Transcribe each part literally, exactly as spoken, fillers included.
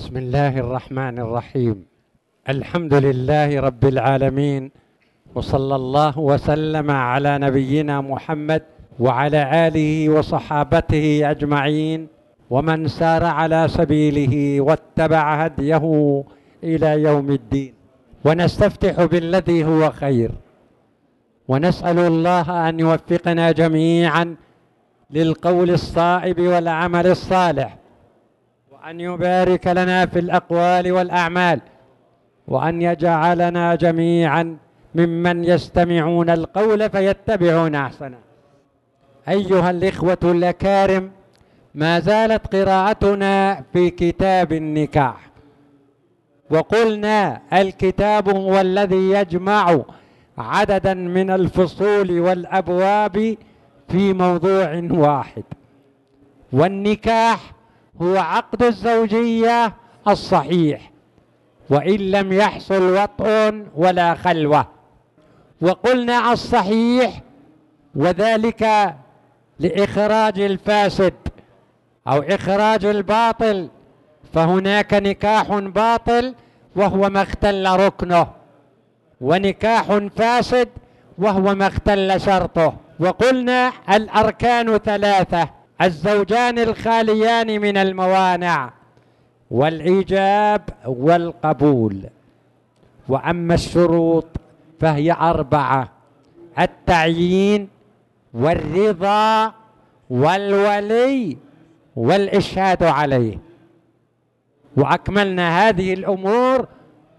بسم الله الرحمن الرحيم. الحمد لله رب العالمين، وصلى الله وسلم على نبينا محمد وعلى آله وصحابته أجمعين، ومن سار على سبيله واتبع هديه إلى يوم الدين. ونستفتح بالذي هو خير، ونسأل الله أن يوفقنا جميعا للقول الصائب والعمل الصالح، وأن يبارك لنا في الأقوال والأعمال، وأن يجعلنا جميعا ممن يستمعون القول فيتبعون أحسنه. أيها الإخوة الأكارم، ما زالت قراءتنا في كتاب النكاح، وقلنا الكتاب هو الذي يجمع عددا من الفصول والأبواب في موضوع واحد. والنكاح هو عقد الزوجية الصحيح، وإن لم يحصل وطء ولا خلوة. وقلنا الصحيح، وذلك لإخراج الفاسد أو إخراج الباطل، فهناك نكاح باطل وهو ما اختل ركنه، ونكاح فاسد وهو ما اختل شرطه. وقلنا الأركان ثلاثة: الزوجان الخاليان من الموانع، والإيجاب والقبول. وأما الشروط فهي أربعة: التعيين والرضا والولي والإشهاد عليه. وأكملنا هذه الأمور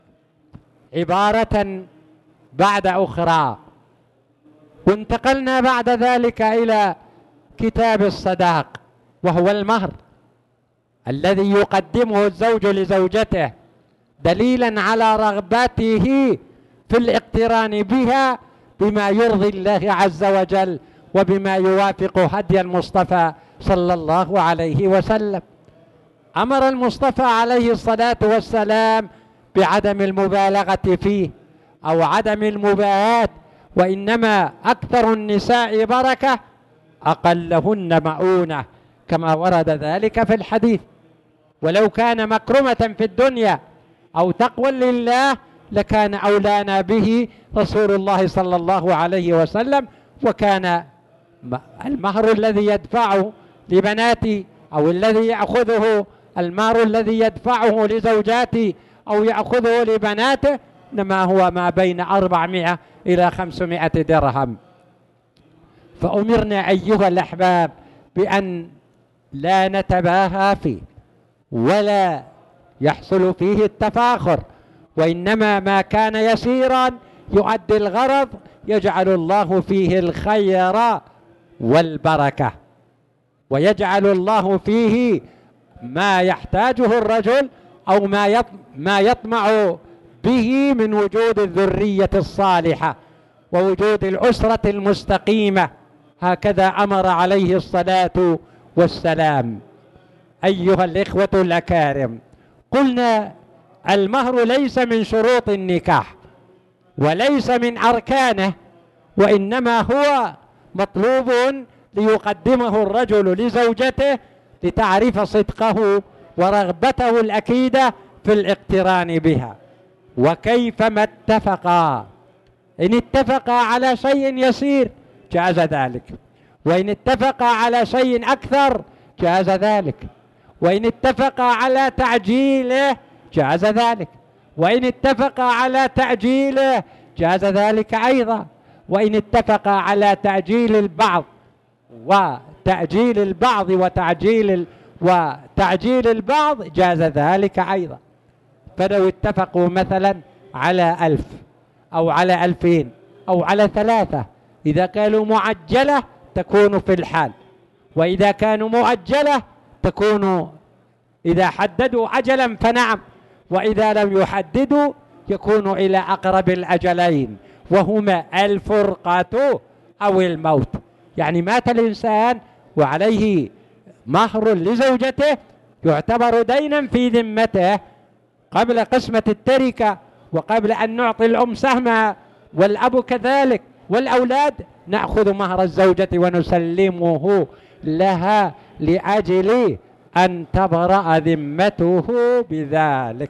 عبارة بعد أخرى، وانتقلنا بعد ذلك إلى كتاب الصداق، وهو المهر الذي يقدمه الزوج لزوجته دليلا على رغبته في الاقتران بها بما يرضي الله عز وجل وبما يوافق هدي المصطفى صلى الله عليه وسلم. أمر المصطفى عليه الصلاة والسلام بعدم المبالغة فيه أو عدم المباهاة، وإنما أكثر النساء بركة أقلهن مؤونة، كما ورد ذلك في الحديث. ولو كان مكرمة في الدنيا أو تقوى لله لكان أولانا به رسول الله صلى الله عليه وسلم. وكان المهر الذي يدفعه لبناتي أو الذي يأخذه المهر الذي يدفعه لزوجاتي أو يأخذه لبناته إنما هو ما بين أربعمائة إلى خمسمائة درهم. فأمرنا أيها الأحباب بأن لا نتباهى فيه ولا يحصل فيه التفاخر، وإنما ما كان يسيرا يؤدي الغرض يجعل الله فيه الخير والبركة، ويجعل الله فيه ما يحتاجه الرجل أو ما ما يطمع به من وجود الذرية الصالحة ووجود الأسرة المستقيمة. هكذا أمر عليه الصلاة والسلام. أيها الإخوة الأكارم، قلنا المهر ليس من شروط النكاح وليس من أركانه، وإنما هو مطلوب ليقدمه الرجل لزوجته لتعرف صدقه ورغبته الأكيدة في الاقتران بها. وكيفما اتفقا، إن اتفقا على شيء يسير جاز ذلك، وإن اتفقا على شيء أكثر جاز ذلك، وإن اتفقا على تعجيله جاز ذلك، وإن اتفقا على تعجيله جاز ذلك أيضا، وإن اتفقا على تعجيل البعض وتعجيل البعض وتعجيل وتعجيل البعض جاز ذلك أيضا. فلو اتفقوا مثلا على ألف أو على ألفين أو على ثلاثة، إذا كانوا معجلة تكون في الحال، وإذا كانوا مؤجلة تكون إذا حددوا أجلا فنعم، وإذا لم يحددوا يكون إلى أقرب الأجلين، وهما الفرقة أو الموت. يعني مات الإنسان وعليه مهر لزوجته يعتبر دينا في ذمته قبل قسمة التركة، وقبل أن نعطي الأم سهمها والأب كذلك والأولاد نأخذ مهر الزوجة ونسلمه لها لأجل أن تبرأ ذمته بذلك.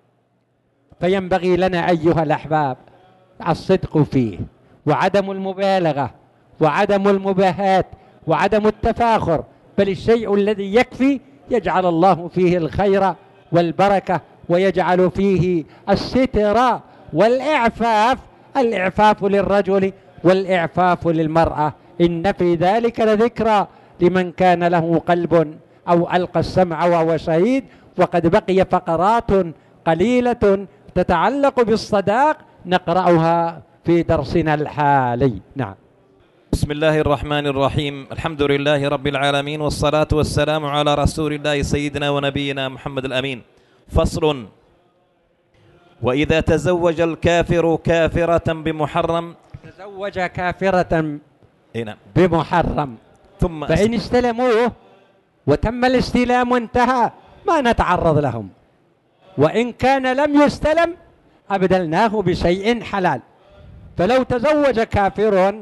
فينبغي لنا أيها الأحباب الصدق فيه، وعدم المبالغة، وعدم المباهات، وعدم التفاخر، بل الشيء الذي يكفي يجعل الله فيه الخير والبركة، ويجعل فيه الستر والإعفاف. الإعفاف للرجل والإعفاف للمرأة، إن في ذلك لذكرى لمن كان له قلب أو ألقى السمع وهو شهيد. وقد بقي فقرات قليلة تتعلق بالصداق نقرأها في درسنا الحالي. نعم. بسم الله الرحمن الرحيم، الحمد لله رب العالمين، والصلاة والسلام على رسول الله سيدنا ونبينا محمد الأمين. فصل: وإذا تزوج الكافر كافرة بمحرم تزوج كافرة هنا بمحرم ثم فإن استلموه وتم الاستلام وانتهى ما نتعرض لهم، وإن كان لم يستلم أبدلناه بشيء حلال. فلو تزوج كافر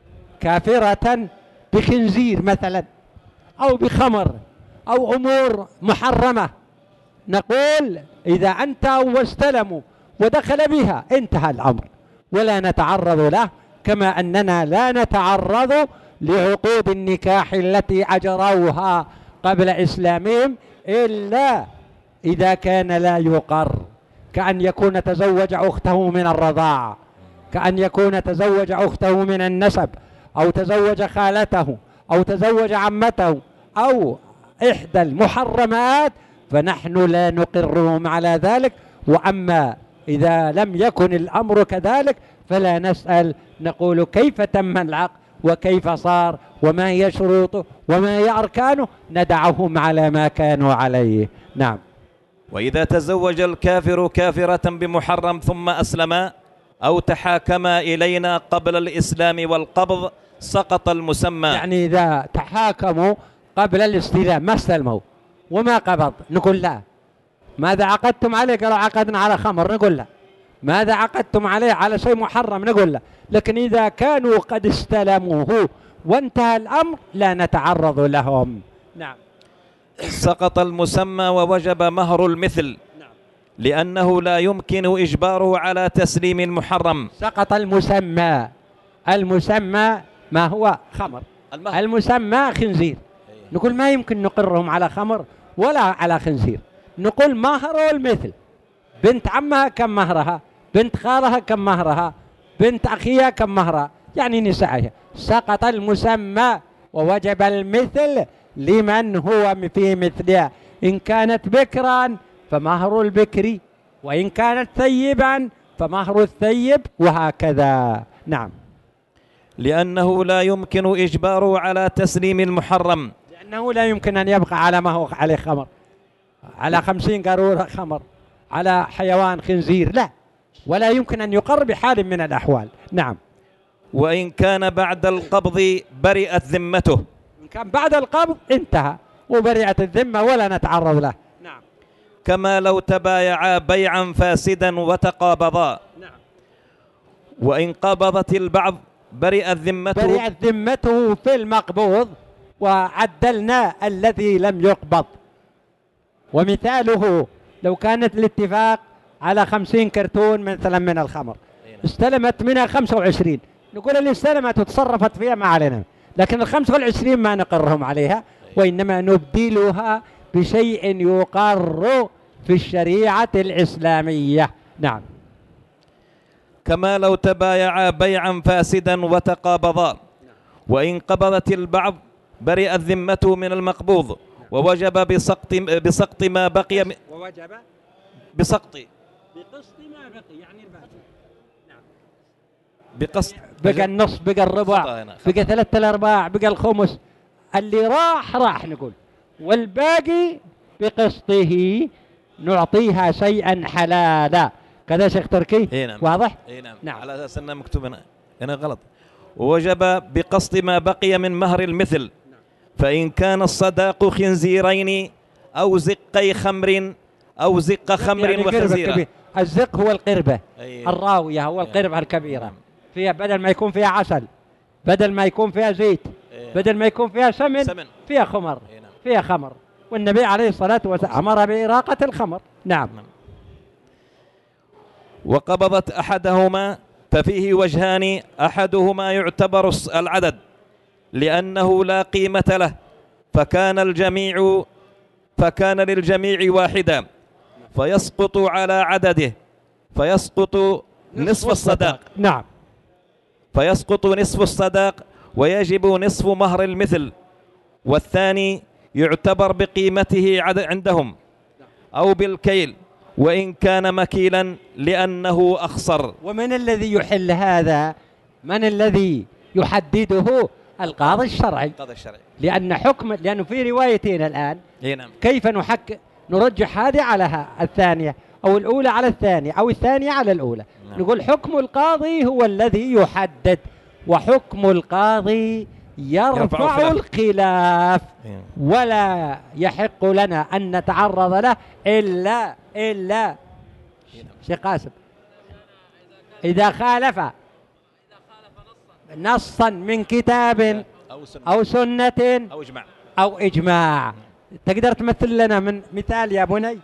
كافرة بخنزير مثلا أو بخمر أو أمور محرمة، نقول إذا أنت واستلموا ودخل بها انتهى الأمر ولا نتعرض له، كما أننا لا نتعرض لعقود النكاح التي أجروها قبل إسلامهم إلا إذا كان لا يقر، كأن يكون تزوج أخته من الرضاعة، كأن يكون تزوج أخته من النسب، أو تزوج خالته، أو تزوج عمته، أو إحدى المحرمات، فنحن لا نقرهم على ذلك. وأما إذا لم يكن الأمر كذلك فلا نسأل، نقول كيف تم العقد وكيف صار وما هي شروطه وما هي أركانه، ندعهم على ما كانوا عليه. نعم. وإذا تزوج الكافر كافرة بمحرم ثم أسلما أو تحاكما إلينا قبل الإسلام والقبض سقط المسمى. يعني إذا تحاكموا قبل الاستلام ما استلموا وما قبض نقول لا. ماذا عقدتم عليه؟ قالوا عقدنا على خمر، نقول لا. ماذا عقدتم عليه؟ على شيء محرم، نقول لا. لكن إذا كانوا قد استلموه وانتهى الأمر لا نتعرض لهم. نعم. سقط المسمى ووجب مهر المثل. نعم. لأنه لا يمكن إجباره على تسليم المحرم. سقط المسمى. المسمى ما هو؟ خمر. المهر. المسمى خنزير. نقول ما يمكن نقرهم على خمر ولا على خنزير، نقول مهر المثل. بنت عمها كم مهرها؟ بنت خالها كم مهرها؟ بنت أخيها كم مهرها؟ يعني نسائها. سقط المسمى ووجب المثل لمن هو في مثلها. إن كانت بكرا فمهر البكر، وإن كانت ثيبا فمهر الثيب، وهكذا. نعم. لأنه لا يمكن إجباره على تسليم المحرم، لأنه لا يمكن أن يبقى على ما هو عليه خمر، على خمسين قارورة خمر، على حيوان خنزير، لا، ولا يمكن أن يقر بحال من الأحوال. نعم. وإن كان بعد القبض برئت ذمته. إن كان بعد القبض انتهى وبرئت الذمة ولا نتعرض له. نعم. كما لو تبايعا بيعا فاسدا وتقابضا. نعم. وإن قبضت البعض برئت ذمته. برئت ذمته في المقبوض، وعدلنا الذي لم يقبض. ومثاله لو كانت الاتفاق على خمسين كرتون مثلا من الخمر، استلمت منها خمسة وعشرين، نقول اللي استلمت وتصرفت فيها ما علينا، لكن الخمسة والعشرين ما نقرهم عليها، وإنما نبدلها بشيء يقر في الشريعة الإسلامية. نعم. كما لو تبايعا بيعا فاسدا وتقابضا. وإن قبضت البعض برئت ذمته من المقبوض، ووجب بسقط بسقط ما بقي م... ووجب بسقط بقسط ما بقي، يعني الباقي. نعم. بقسط بقى النص، بقى الربع، بقى ثلاثة الأرباع، بقى الخمس، اللي راح راح نقول، والباقي بقسطه نعطيها شيئا حلالا. كذا شيخ تركي؟ نعم. واضح؟ نعم. نعم. على أساس أنه مكتوب هنا هنا غلط. ووجب بقسط ما بقي من مهر المثل. فإن كان الصداق خنزيرين أو زقي خمر أو زق خمر يعني وخنزيرة. الزق هو القربة. أيه. الراوية هو القربة الكبيرة. فيها بدل ما يكون فيها عسل، بدل ما يكون فيها زيت، أيه. بدل ما يكون فيها سمن, سمن. فيها خمر. أيه. فيها خمر. والنبي عليه الصلاة والسلام أمر بإراقة الخمر. نعم. وقبضت أحدهما ففيه وجهان، أحدهما يعتبر العدد لأنه لا قيمة له، فكان الجميع فكان للجميع واحدا فيسقط على عدده، فيسقط نصف الصداق. نعم. فيسقط نصف الصداق ويجب نصف مهر المثل. والثاني يعتبر بقيمته عندهم أو بالكيل وإن كان مكيلا لأنه أخسر. ومن الذي يحل هذا؟ من الذي يحدده؟ القاضي الشرعي. القاضي الشرعي. لأن حكم، لأنه في روايتين الآن. نعم. كيف نحك نرجح هذه على الثانية، أو الأولى على الثانية، أو الثانية على الأولى؟ نعم. نقول حكم القاضي هو الذي يحدد، وحكم القاضي يرفع, يرفع الخلاف، ولا يحق لنا أن نتعرض له إلا إلا شيخ قاسم إذا خالف نصا من كتاب أو سنة أو إجماع أو إجماع. تقدر تمثل لنا من مثال يا بني؟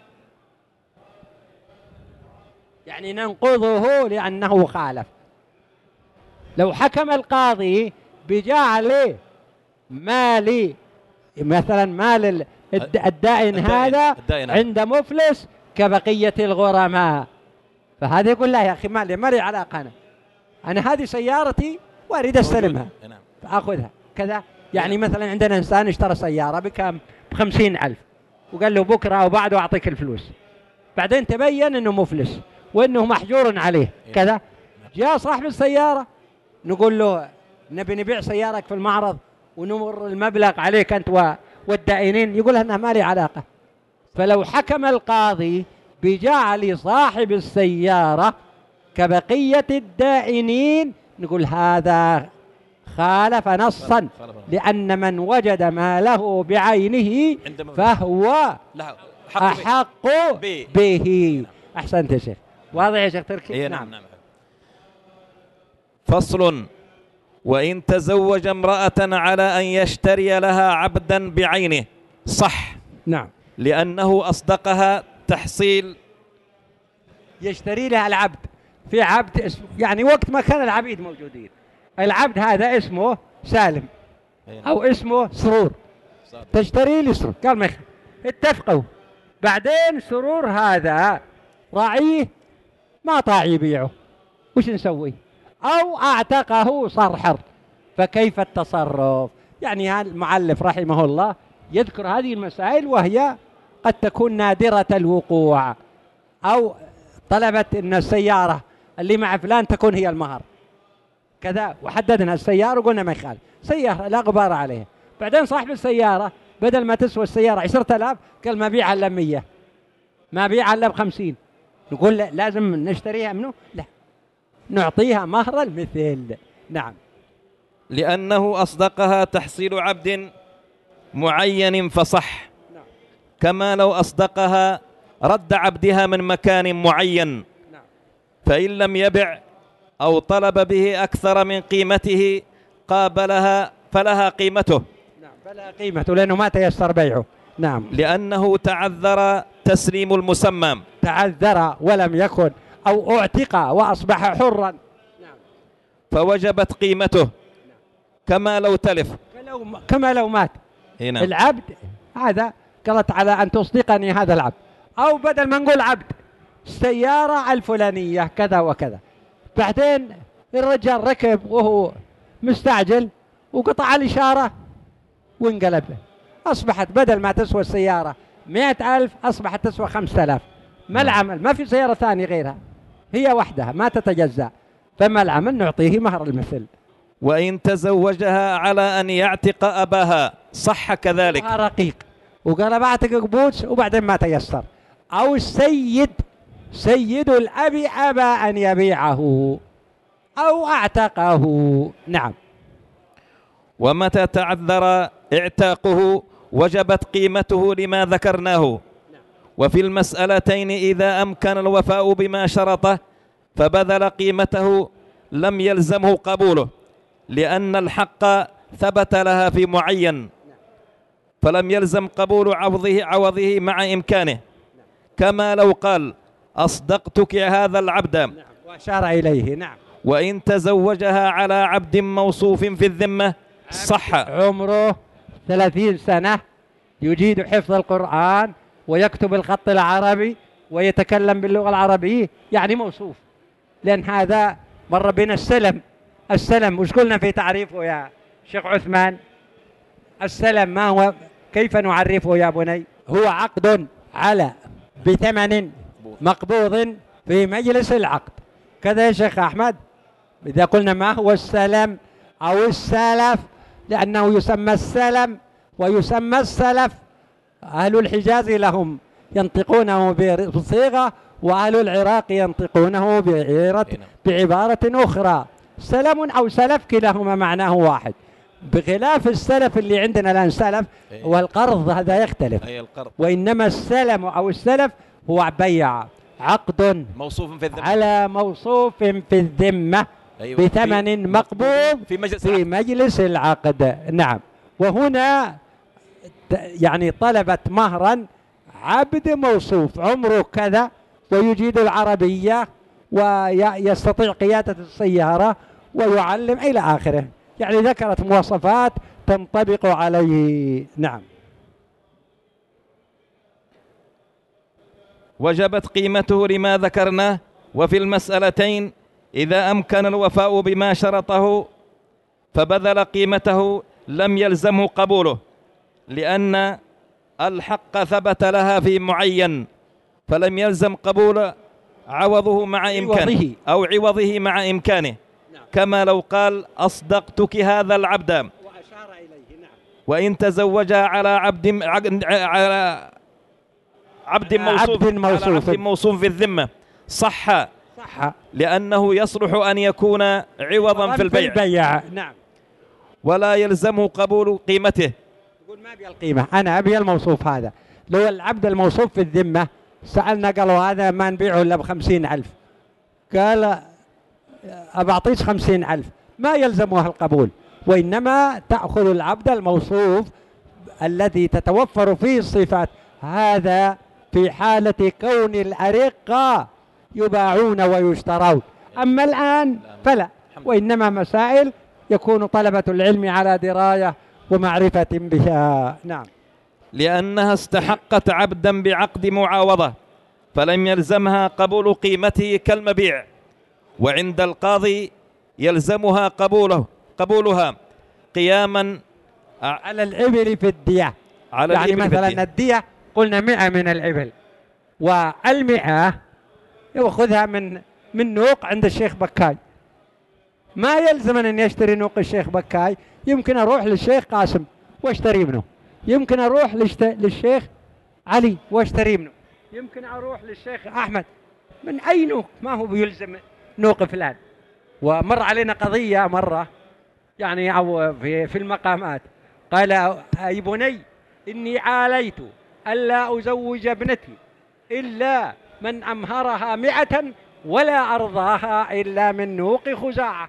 يعني ننقضه لأنه خالف. لو حكم القاضي بجعل مال مثلا مال الدائن هذا عند مفلس كبقية الغرماء، فهذا يقول لا يا أخي مالي مالي علاقة، أنا أنا هذه سيارتي وأريد أستلمها فأخذها كذا. يعني مثلا عندنا إنسان اشترى سيارة بكم؟ بخمسين ألف، وقال له بكرة أو بعده أعطيك الفلوس، بعدين تبين أنه مفلس وأنه محجور عليه كذا. جاء صاحب السيارة نقول له نبي نبيع سيارك في المعرض ونمر المبلغ عليك أنت والدائنين، يقول أنا ما لي علاقة. فلو حكم القاضي بجعل صاحب السيارة كبقية الدائنين نقول هذا خالف نصا، لأن من وجد ماله بعينه فهو أحق به. أحسنت يا شيخ. واضح يا شيخ تركي؟ نعم. نعم. فصل: وإن تزوج امرأة على أن يشتري لها عبدا بعينه صح. نعم. لأنه أصدقها تحصيل. يشتري لها العبد، في عبد اسمه، يعني وقت ما كان العبيد موجودين، العبد هذا اسمه سالم أو اسمه سرور، تشتري لي سرور، قال ما يخالف، اتفقوا. بعدين سرور هذا راعيه ما طاع يبيعه، وش نسوي؟ أو أعتقه صار حر، فكيف التصرف؟ يعني المؤلف رحمه الله يذكر هذه المسائل وهي قد تكون نادرة الوقوع، أو طلبت أن السيارة اللي مع فلان تكون هي المهر كذا، وحددنا السيارة وقلنا ما يخالف، سيارة لا غبار عليها. بعدين صاحب السيارة بدل ما تسوى السيارة عشرة آلاف قال ما بيعها إلا مية، ما بيعها إلا بخمسين، نقول لا لازم نشتريها منه؟ لا، نعطيها مهر المثل. نعم. لأنه أصدقها تحصيل عبد معين فصح. نعم. كما لو أصدقها رد عبدها من مكان معين. نعم. فإن لم يبع أو طلب به أكثر من قيمته قابلها فلها قيمته. نعم، فلها قيمته لأنه ما تيسر بيعه. نعم. لأنه تعذر تسليم المسمى، تعذر ولم يكن، أو اعتق وأصبح حرا. نعم. فوجبت قيمته. نعم. كما لو تلف، كما لو مات. هنا. العبد هذا قالت على أن تصدقني هذا العبد، أو بدل ما نقول عبد السيارة الفلانية كذا وكذا، بعدين الرجال ركب وهو مستعجل وقطع الإشارة وانقلب، أصبحت بدل ما تسوى السيارة مئة ألف أصبحت تسوى خمسة آلاف. ما العمل؟ ما في سيارة ثانية غيرها، هي وحدها ما تتجزأ، فما العمل؟ نعطيه مهر المثل. وإن تزوجها على أن يعتق أباها صح كذلك. رقيق وقال بعتق قبوس وبعدين ما تيسر، أو السيد سيد الأب أبى أن يبيعه أو أعتقه. نعم. ومتى تعذر اعتاقه وجبت قيمته لما ذكرناه. وفي المسألتين إذا أمكن الوفاء بما شرطه فبذل قيمته لم يلزمه قبوله، لأن الحق ثبت لها في معين، فلم يلزم قبول عوضه عوضه مع إمكانه، كما لو قال أصدقتك هذا العبد. نعم. وأشار إليه. نعم. وإن تزوجها على عبد موصوف في الذمة صح. عمره ثلاثين سنة، يجيد حفظ القرآن ويكتب الخط العربي ويتكلم باللغة العربية، يعني موصوف. لأن هذا مر بنا السلم. السلم وش قلنا في تعريفه يا شيخ عثمان؟ السلم ما هو؟ كيف نعرفه يا بني؟ هو عقد على بثمن مقبوض في مجلس العقد، كذا يا شيخ أحمد. إذا قلنا ما هو السلم أو السلف، لأنه يسمى السلم ويسمى السلف. أهل الحجاز لهم ينطقونه بصيغة، وأهل العراق ينطقونه بعبارة أخرى. سلم أو سلف كلاهما معناه واحد، بخلاف السلف اللي عندنا الآن سلف والقرض هذا يختلف. وإنما السلم أو السلف هو بيع عقد موصوف في الذمة على موصوف في الذمة بثمن مقبوض في مجلس, في مجلس العقد. نعم. وهنا يعني طلبت مهرا عبد موصوف عمره كذا ويجيد العربية ويستطيع قيادة السيارة ويعلم إلى آخره، يعني ذكرت مواصفات تنطبق عليه. نعم. وجبت قيمته لما ذكرناه. وفي المسألتين إذا أمكن الوفاء بما شرطه فبذل قيمته لم يلزمه قبوله، لأن الحق ثبت لها في معين، فلم يلزم قبول عوضه مع إمكانه أو عوضه مع إمكانه، كما لو قال أصدقتك هذا العبد. وأشار إليه. نعم. وإن تزوجها على عبد على عبد موصوف, عبد موصوف. على عبد موصوف في الذمة صح. صح، لأنه يصلح أن يكون عوضا في البيع. في البيع. نعم. ولا يلزمه قبول قيمته. يقول ما أبي القيمة، أنا أبي الموصوف هذا. لو العبد الموصوف في الذمة سألنا قالوا هذا ما نبيعه إلا بخمسين ألف، قال أبعطيش خمسين ألف، ما يلزمها القبول، وإنما تأخذ العبد الموصوف الذي تتوفر فيه الصفات. هذا في حالة كون الأرقة يباعون ويشترون، أما الآن فلا، وإنما مسائل يكون طلبة العلم على دراية ومعرفة بها. نعم. لأنها استحقت عبدا بعقد معاوضة فلم يلزمها قبول قيمته كالمبيع، وعند القاضي يلزمها قبوله قبولها قياما على الإبل في الدية. على يعني مثلا الدية قلنا مئة من الإبل، والمئة يأخذها من من نوق عند الشيخ بكاي، ما يلزم أن يشتري نوق الشيخ بكاي، يمكن أروح للشيخ قاسم واشتري منه، يمكن أروح للشيخ علي واشتري منه، يمكن أروح للشيخ أحمد، من أي نوق، ما هو بيلزم نوق فلان. ومر علينا قضية مرة يعني أو في, في المقامات، قال أي بني إني عاليت ألا أزوج ابنتي إلا من أمهرها مئة ولا أرضاها إلا من نوق خزاعة،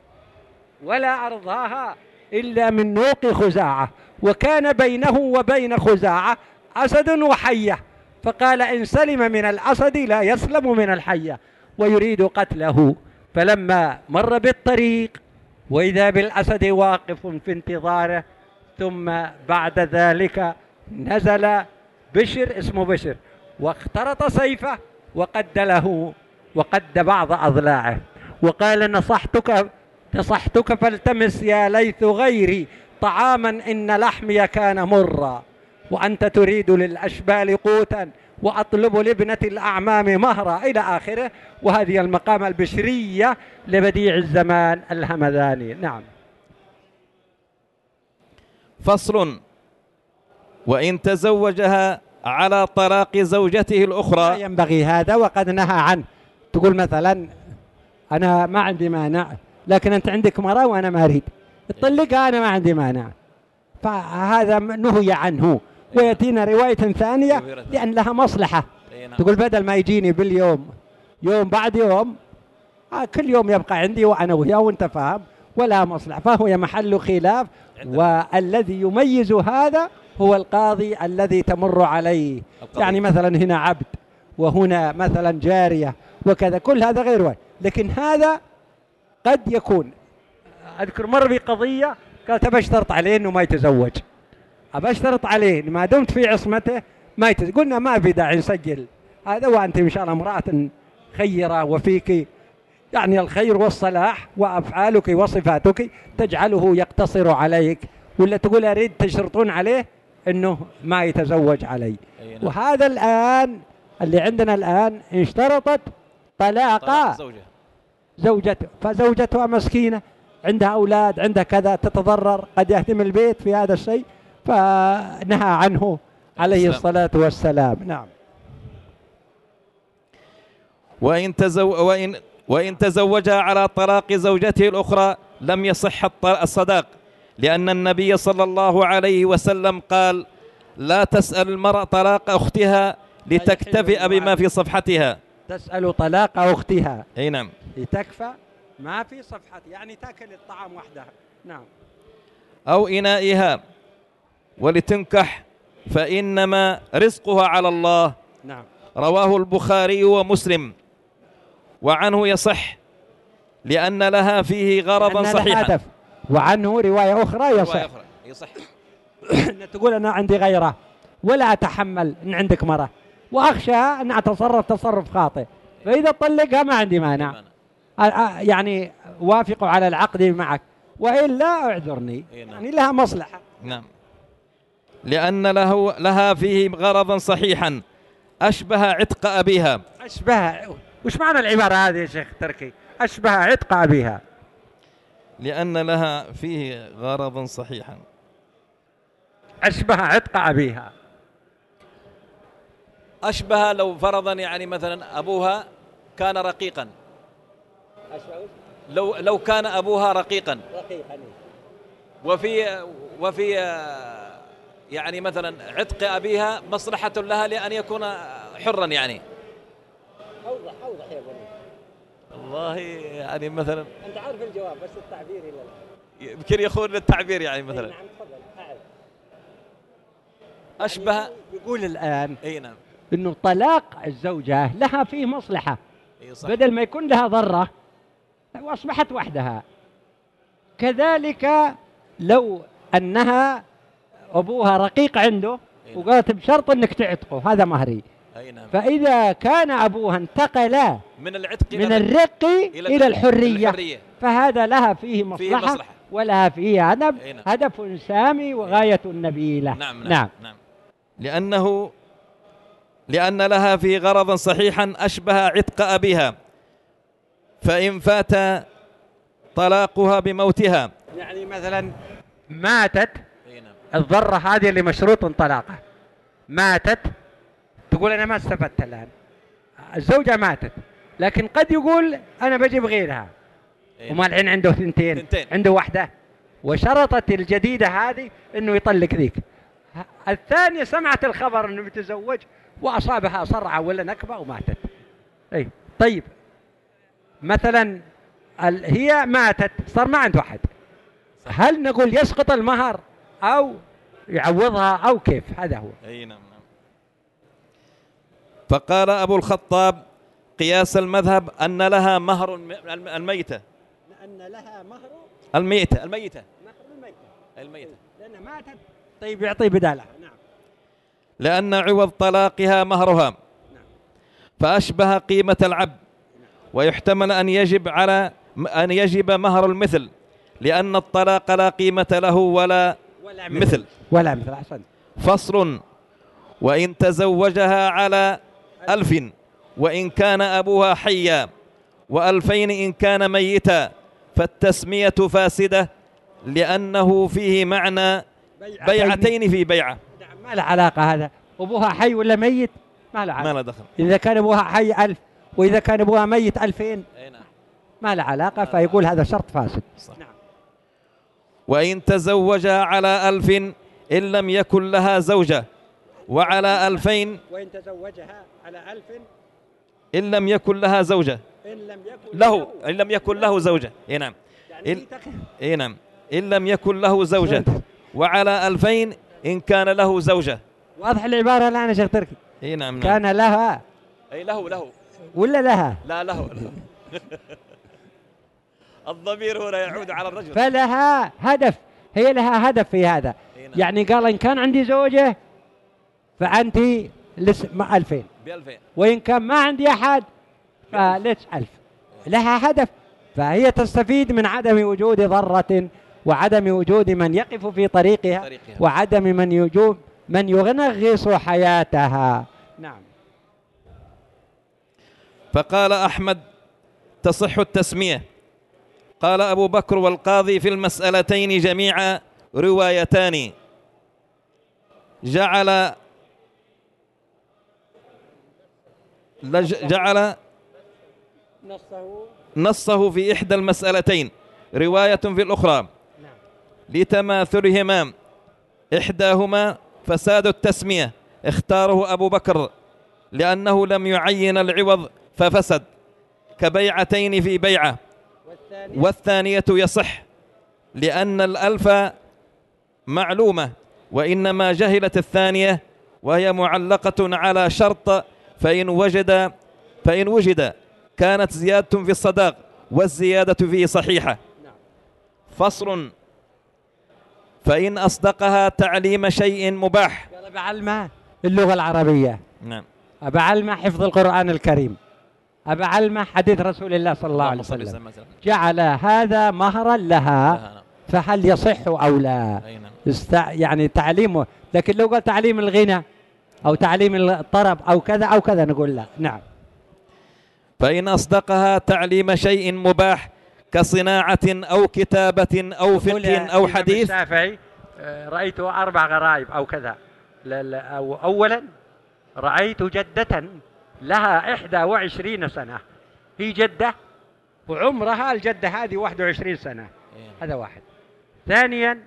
ولا أرضاها إلا من نوق خزاعة، وكان بينه وبين خزاعة أسد وحية، فقال إن سلم من الأسد لا يسلم من الحية، ويريد قتله. فلما مر بالطريق وإذا بالأسد واقف في انتظاره، ثم بعد ذلك نزل بشر اسمه بشر واخترط سيفه وقد له وقد بعض أضلاعه، وقال نصحتك نصحتك فالتمس يا ليث غيري طعاما إن لحمي كان مرا، وأنت تريد للأشبال قوتا وأطلب لابنة الأعمام مهرا إلى آخره. وهذه المقام البشرية لبديع الزمان الهمذاني. نعم. فصل. وإن تزوجها على طلاق زوجته الأخرى. لا ينبغي هذا وقد نهى عنه. تقول مثلا أنا ما عندي مانع لكن أنت عندك مرأة وأنا ما أريد، اطلقها، أنا ما عندي مانع، فهذا نهي عنه. ويأتينا رواية ثانية لأن لها مصلحة، تقول بدل ما يجيني باليوم يوم بعد يوم كل يوم يبقى عندي وأنا وياه وأنت فاهم، ولا مصلحة، فهو محل خلاف. والذي يميز هذا هو القاضي الذي تمر عليه القضية. يعني مثلا هنا عبد وهنا مثلا جارية وكذا، كل هذا غير واحد. لكن هذا قد يكون، أذكر مرة في قضية قالت أبى أشترط عليه أنه ما يتزوج، أبى أشترط عليه ما دمت في عصمته ما يتزوج. قلنا ما في داعي نسجل هذا، وأنت إن شاء الله امرأة خيرة وفيك يعني الخير والصلاح، وأفعالك وصفاتك تجعله يقتصر عليك، ولا تقول أريد تشرطون عليه أنه ما يتزوج علي. وهذا الآن اللي عندنا الآن اشترطت طلاق زوجة زوجته، فزوجتها مسكينة عندها أولاد عندها كذا، تتضرر، قد يهدم البيت في هذا الشيء، فنهى عنه عليه الصلاة والسلام. نعم. وإن, تزو وإن, وإن تزوجها على طلاق زوجته الأخرى لم يصح الصداق، لأن النبي صلى الله عليه وسلم قال: لا تسأل المرأة طلاق أختها لتكتفئ بما في صفحتها. تسأل طلاق أختها، أي نعم، لتكفى ما في صفحتها، يعني تأكل الطعام وحدها. نعم. أو إنائها ولتنكح فإنما رزقها على الله. نعم. رواه البخاري ومسلم. وعنه يصح لأن لها فيه غرضا صحيحا. وعنه رواية أخرى يصح, رواية أخرى. يصح. تقول أنا عندي غيره ولا أتحمل إن عندك مرة، وأخشى أن أتصرف تصرف خاطئ، فإذا طلقها ما عندي مانع، يعني وافقوا على العقد معك، وإلا أعذرني، يعني لها مصلحة. نعم. لأن له لها فيه غرضا صحيحا أشبه عتق أبيها. أشبه، وش معنى العبارة هذه يا شيخ تركي؟ أشبه عتق أبيها. لأن لها فيه غرضا صحيحا أشبه عتق أبيها. أشبه لو فرضا يعني مثلا أبوها كان رقيقا، لو لو كان أبوها رقيقا رقيقا وفي وفي يعني مثلا عتق أبيها مصلحة لها لأن يكون حرا، يعني أوضح أوضح يا بني. والله يعني مثلا أنت عارف الجواب بس التعبير إلا لا. يمكن يخون للتعبير يعني مثلا. نعم تفضل أعرف. أشبه يعني يقول الآن أي نعم إنه طلاق الزوجة لها فيه مصلحة، بدل ما يكون لها ضرة وأصبحت وحدها. كذلك لو أنها أبوها رقيق عنده وقالت بشرط أنك تعتقه هذا مهري، نعم. فإذا كان أبوها انتقل من العتق من الرق إلى, إلى الحرية, الحرية فهذا لها فيه مصلحة, فيه مصلحة ولها فيه هدف, نعم. هدف سامي وغاية نبيلة. نعم نعم, نعم. نعم. لأنه لأن لها فيه غرضا صحيحا أشبه عتق أبيها، فإن فات طلاقها بموتها، يعني مثلا ماتت الضرة هذه اللي مشروط طلاقها، ماتت تقول أنا ما استفدت الآن، الزوجة ماتت، لكن قد يقول أنا بجيب غيرها وما الحين عنده ثنتين، عنده واحدة، وشرطت الجديدة هذه أنه يطلق ذيك. الثانية سمعت الخبر أنه متزوج وأصابها صرعة ولا نكبة وماتت. أي طيب مثلا هي ماتت صار ما عنده أحد، هل نقول يسقط المهر أو يعوضها أو كيف؟ هذا هو. أي نعم. فقال أبو الخطاب قياس المذهب أن لها مهر الميتة، أن لها مهر الميتة الميتة مهر الميتة الميتة لأنها ماتت، طيب يعطي بدالها. نعم. لأن عوض طلاقها مهرها. نعم. فأشبه قيمة العبد. نعم. ويحتمل أن يجب على أن يجب مهر المثل، لأن الطلاق لا قيمة له ولا, ولا مثل. مثل ولا مثل. أحسن. فصل. وإن تزوجها على ألف وإن كان أبوها حيا، وألفين إن كان ميتا، فالتسمية فاسدة، لأنه فيه معنى بيعتين في بيعة. ما له علاقة هذا، أبوها حي ولا ميت ما له علاقة. ما له دخل. إذا كان أبوها حي ألف وإذا كان أبوها ميت ألفين ما له علاقة، فيقول هذا شرط فاسد. نعم. وإن تزوجها على ألف إن لم يكن لها زوجة، وعلى ألفين وإن تزوجها على ألف إن لم يكن لها زوجة إن لم يكن له إن لم يكن له زوجة. إيه نعم. إن إيه نعم إن لم يكن له زوجة، وعلى ألفين إن كان له زوجة. واضح العبارة الآن يا شيخ تركي؟ اي نعم نعم. كان لها اي له له ولا لها؟ لا له, له. الضمير هنا يعود على الرجل. فلها هدف، هي لها هدف في هذا. نعم. يعني قال إن كان عندي زوجة فأنت لس مع ألفين بألفين، وإن كان ما عندي أحد فلس ألف. لها هدف، فهي تستفيد من عدم وجود ضرة وعدم وجود من يقف في طريقها, طريقها. وعدم من يجوب من يغنغص حياتها. نعم. فقال أحمد تصح التسمية. قال أبو بكر والقاضي في المسألتين جميعا روايتان، جعل جعل نصه في إحدى المسألتين رواية في الأخرى لتماثلهما. إحداهما فساد التسمية اختاره أبو بكر لأنه لم يعين العوض ففسد كبيعتين في بيعة، والثانية يصح لأن الألف معلومة، وإنما جهلت الثانية وهي معلقة على شرط فإن وجد فإن وجد كانت زيادة في الصداق والزيادة فيه صحيحة. فصل. فإن أصدقها تعليم شيء مباح. بعلمه اللغة العربية، نعم، بعلمه حفظ القرآن الكريم، بعلمه حديث رسول الله صلى الله عليه وسلم، جعل هذا مهرا لها، فهل يصح أو لا؟ يعني تعليمه. لكن لو قال تعليم الغنى أو تعليم الطرب أو كذا أو كذا نقول لا. نعم. فإن أصدقها تعليم شيء مباح كصناعة أو كتابة أو فقه أو حديث. الشافعي رأيت أربع غرائب أو كذا. أو أولا رأيت جدة لها إحدى وعشرين سنة، هي جدة وعمرها الجدة هذه واحد وعشرين سنة، هذا واحد. ثانيا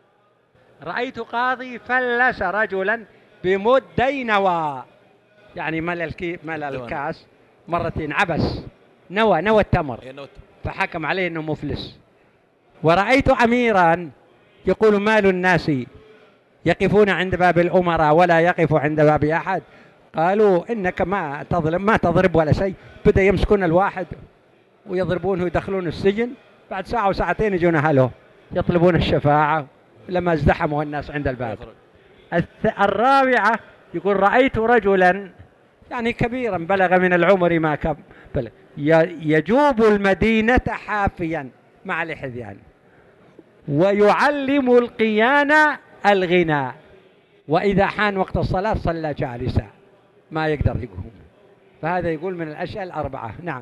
رأيت قاضي فلس رجلا بمدي نوى، يعني ملى الكاس مرتين عبس نوى نوى التمر فحكم عليه انه مفلس. ورأيت أميرا يقول مال الناس يقفون عند باب الأمراء ولا يقف عند باب أحد، قالوا إنك ما تظلم ما تضرب ولا شيء. بدأ يمسكون الواحد ويضربونه ويدخلون السجن، بعد ساعة وساعتين يجون أهله يطلبون الشفاعة لما ازدحموا الناس عند الباب. الرابعة يقول رأيت رجلا يعني كبيرا بلغ من العمر ما كم بلغ يجوب المدينة حافيا مع الحذيان ويعلم القيان الغناء، وإذا حان وقت الصلاة صلى جالسا ما يقدر يقوم. فهذا يقول من الأشياء الأربعة. نعم.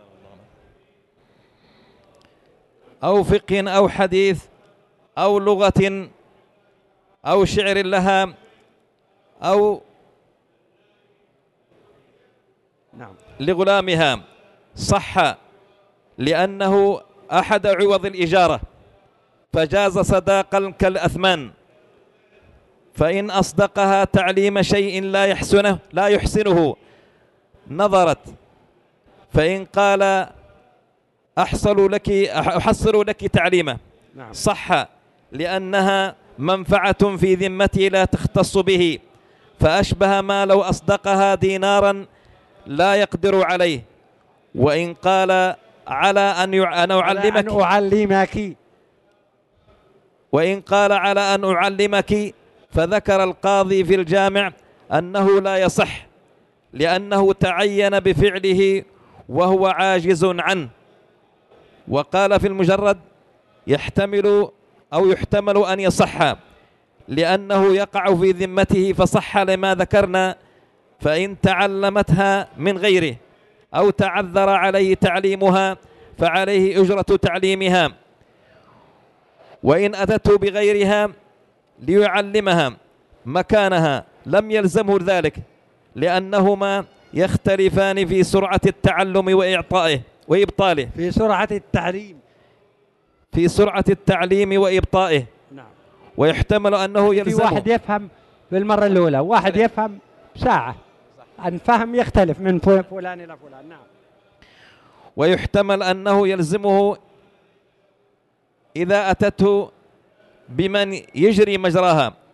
أو فقه أو حديث أو لغة أو شعر لها أو نعم لغلامها صح لأنه أحد عوض الإجارة فجاز صداقا كالأثمان. فإن أصدقها تعليم شيء لا يحسنه لا يحسنه نظرت، فإن قال أحصل لك أحصل لك تعليمه صح لأنها منفعة في ذمته لا تختص به، فأشبه ما لو أصدقها دينارا لا يقدر عليه. وإن قال على أن أعلمك أن أعلمك وإن قال على أن أعلمك فذكر القاضي في الجامع أنه لا يصح لأنه تعين بفعله وهو عاجز عنه. وقال في المجرد يحتمل أو يحتمل أن يصح لأنه يقع في ذمته فصح لما ذكرنا. فإن تعلمتها من غيره أو تعذر عليه تعليمها فعليه أجرة تعليمها، وإن أتته بغيرها ليعلمها مكانها لم يلزمه ذلك لأنهما يختلفان في سرعة التعلم وإعطائه وإبطاله في سرعة التعليم في سرعة التعليم وإبطائه. نعم. ويحتمل أنه يلزمه في واحد يفهم في المرة الأولى واحد يفهم ساعة، الفهم يختلف من فلان إلى فلان. نعم. ويحتمل أنه يلزمه إذا أتته بمن يجري مجراها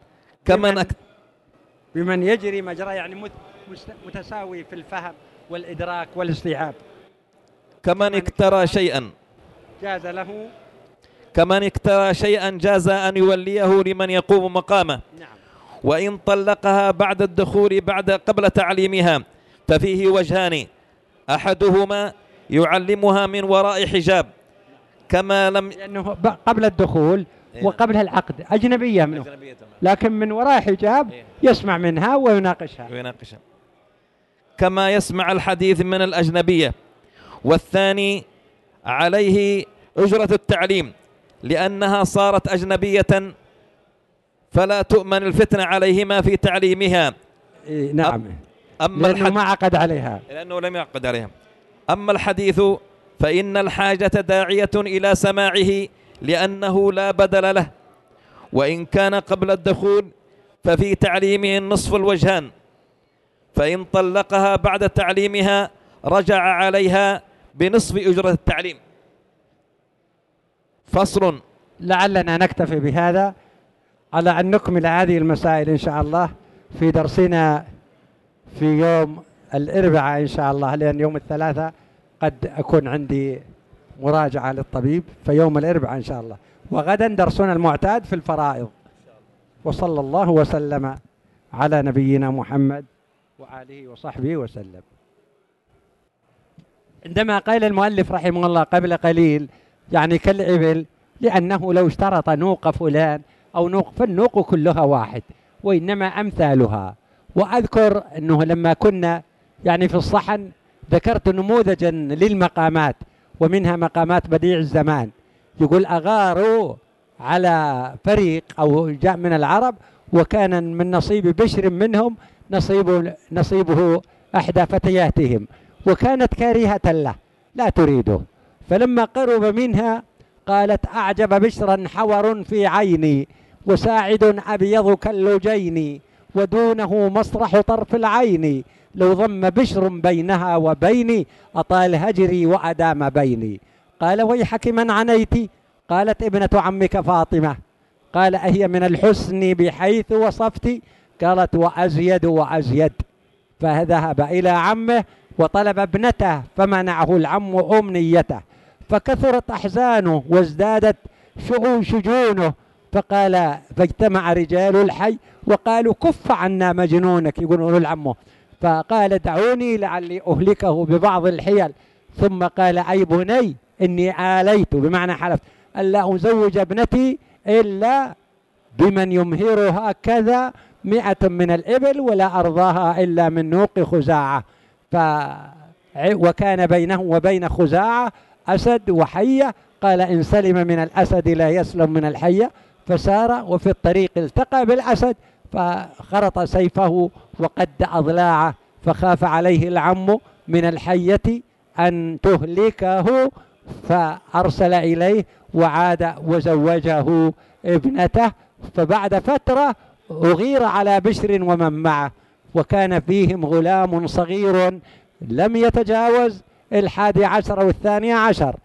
كمن بمن, أك... بمن يجري مجرى يعني متساوي في الفهم والإدراك والاستيعاب. كمن اكترى شيئا جاز له كمن اكترى شيئا جاز أن يوليه لمن يقوم مقامه. نعم. وإن طلقها بعد الدخول بعد قبل تعليمها ففيه وجهان، أحدهما يعلمها من وراء حجاب كما لم لأنه قبل الدخول وقبل العقد أجنبية منه، لكن من وراء حجاب يسمع منها ويناقشها ويناقشها كما يسمع الحديث من الأجنبية. والثاني عليه أجرة التعليم لأنها صارت أجنبية فلا تؤمن الفتنة عليهما في تعليمها. إيه نعم. أما لأنه ما عقد عليها، لأنه لم يعقد عليها. أما الحديث فإن الحاجة داعية إلى سماعه لأنه لا بدل له، وإن كان قبل الدخول ففي تعليمه النصف الوجهان، فإن طلقها بعد تعليمها رجع عليها بنصف أجرة التعليم. فصل. لعلنا نكتفي بهذا على أن نكمل هذه المسائل إن شاء الله في درسنا في يوم الأربعاء إن شاء الله، لأن يوم الثلاثاء قد أكون عندي مراجعة للطبيب، فيوم الأربعاء إن شاء الله. وغدا درسنا المعتاد في الفرائض. وصلى الله وسلم على نبينا محمد وآله وصحبه وسلم. عندما قال المؤلف رحمه الله قبل قليل يعني كالإبل، لأنه لو اشترط نوق فلان أو نوق، فالنوق كلها واحد وإنما أمثالها. وأذكر أنه لما كنا يعني في الصحن ذكرت نموذجا للمقامات، ومنها مقامات بديع الزمان. يقول أغاروا على فريق أو جاء من العرب، وكان من نصيب بشر منهم نصيب نصيبه إحدى فتياتهم، وكانت كارهة له لا تريده، فلما قرب منها قالت أعجب بشرا حور في عيني، وساعد أبيض كاللجين، ودونه مسرح طرف العين، لو ضم بشر بينها وبيني أطال هجري وأدام بيني. قال ويحك من عنيت؟ قالت ابنة عمك فاطمة. قال أهي من الحسن بحيث وصفت؟ قالت وأزيد وأزيد. فذهب إلى عمه وطلب ابنته، فمنعه العم أمنيته، فكثرت أحزانه وازدادت شجونه، فقال فاجتمع رجال الحي وقالوا كف عنا مجنونك، يقولون العمه، فقال دعوني لعلي أهلكه ببعض الحيل. ثم قال أي بني إني آليت، بمعنى حلفت، ألا أزوج ابنتي إلا بمن يمهرها كذا مئة من الإبل، ولا أرضاها إلا من نوق خزاعة. ف... وكان بينه وبين خزاعة أسد وحية، قال إن سلم من الأسد لا يسلم من الحية، فسار وفي الطريق التقى بالأسد فخرط سيفه وقد أضلاعه، فخاف عليه العم من الحية أن تهلكه، فأرسل إليه وعاد وزوجه ابنته. فبعد فترة أغير على بشر ومن معه، وكان فيهم غلام صغير لم يتجاوز الحادي عشر أو الثاني عشر،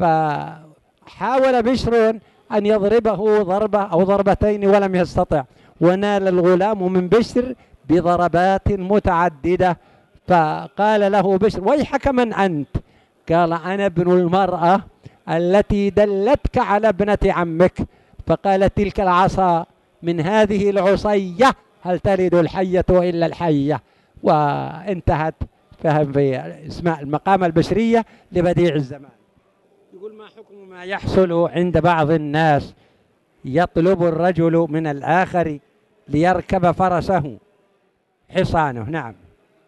فحاول بشر أن يضربه ضربة أو ضربتين ولم يستطع، ونال الغلام من بشر بضربات متعددة. فقال له بشر ويحك من أنت؟ قال أنا ابن المرأة التي دلتك على ابنة عمك. فقال تلك العصا من هذه العصية، هل تلد الحية إلا الحية؟ وانتهت. فهم في اسماء المقام البشرية لبديع الزمان. يقول ما حكم ما يحصل عند بعض الناس، يطلب الرجل من الآخر ليركب فرسه حصانه، نعم،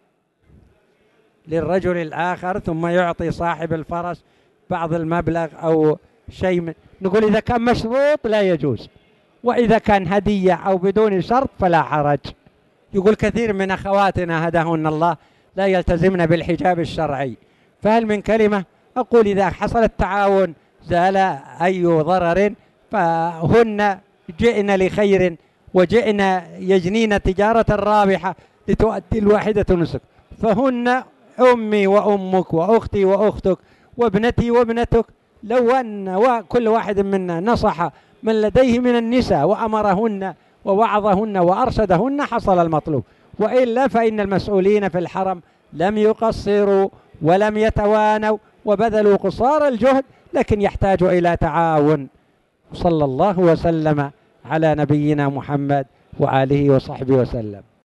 للرجل الآخر، ثم يعطي صاحب الفرس بعض المبلغ أو شيء من... نقول إذا كان مشروط لا يجوز، وإذا كان هدية أو بدون شرط فلا حرج. يقول كثير من أخواتنا هداهن الله لا يلتزمن بالحجاب الشرعي، فهل من كلمة؟ أقول إذا حصل التعاون زال أي ضرر، فهن جئن لخير وجئن يجنين تجارة رابحة لتؤدي الواحدة نسك، فهن أمي وأمك وأختي وأختك وابنتي وابنتك. لو أن كل واحد منا نصح من لديه من النساء وأمرهن ووعظهن وأرشدهن حصل المطلوب، وإلا فإن المسؤولين في الحرم لم يقصروا ولم يتوانوا وبذلوا قصارى الجهد، لكن يحتاج إلى تعاون. صلى الله وسلم على نبينا محمد وآله وصحبه وسلم.